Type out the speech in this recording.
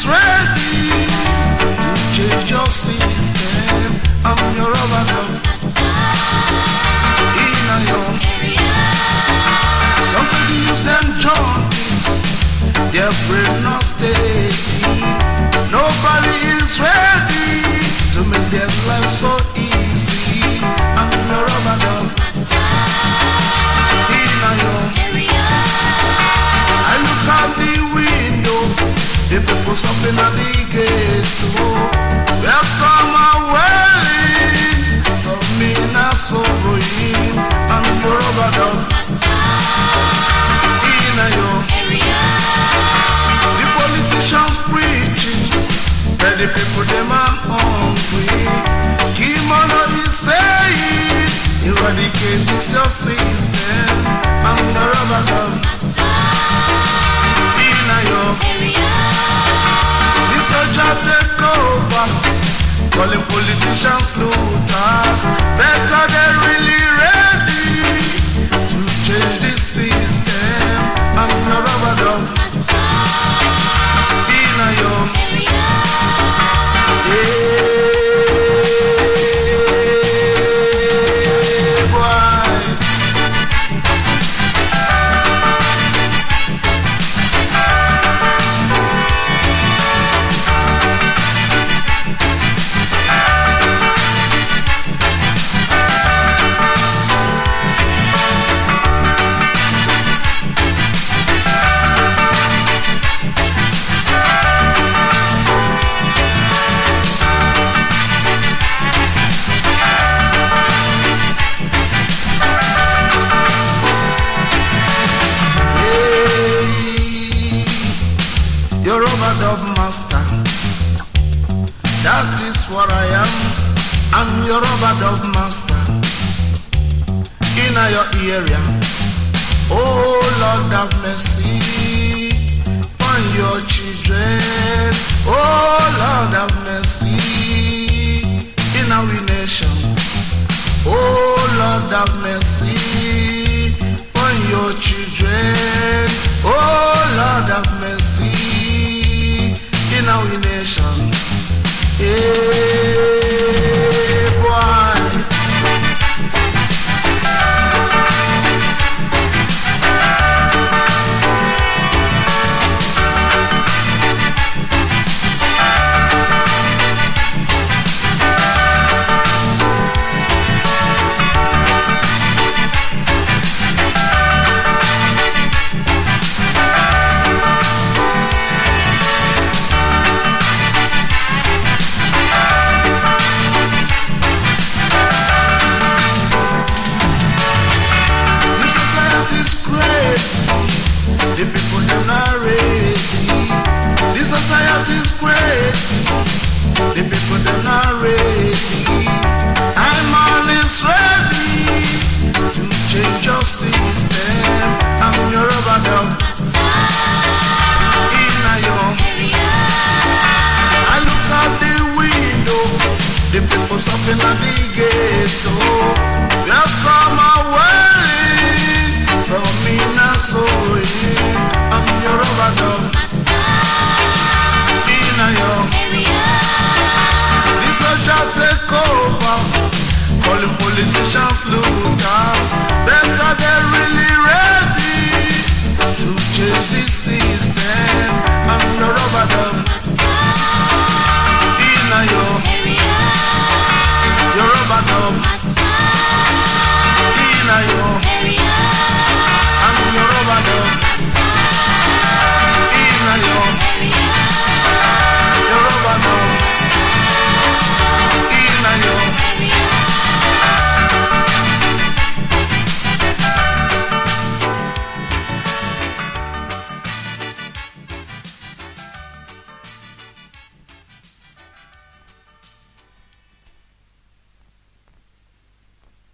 ready to change your system. I'm your overlord in your area. Some people use them junkies, their brain not steady. Nobody is ready to make their life so easy. I'm your overlord in your area. I look out the window, the people stopping at the gate. Well, some are wailing, some men are sorrowing. I'm your overlord in your area. The politicians preaching, but the people them are hungry. Kimono is saying, eradicate this your system. I'm your overlord in your area. The soldiers take over, calling politicians looters. Better they're really ready to change the system. I'm your overlord in your area. Your overdub master, that is what I am. I'm your overdub master in your area. Oh Lord have mercy on your children. Oh Lord have mercy in our nation. Oh Lord have mercy on your children. Oh Lord have mercy in our nation. Hey, boy. The people them not ready. The society is crazy. The people them not ready. I'm always ready to change your system. I'm your overdub.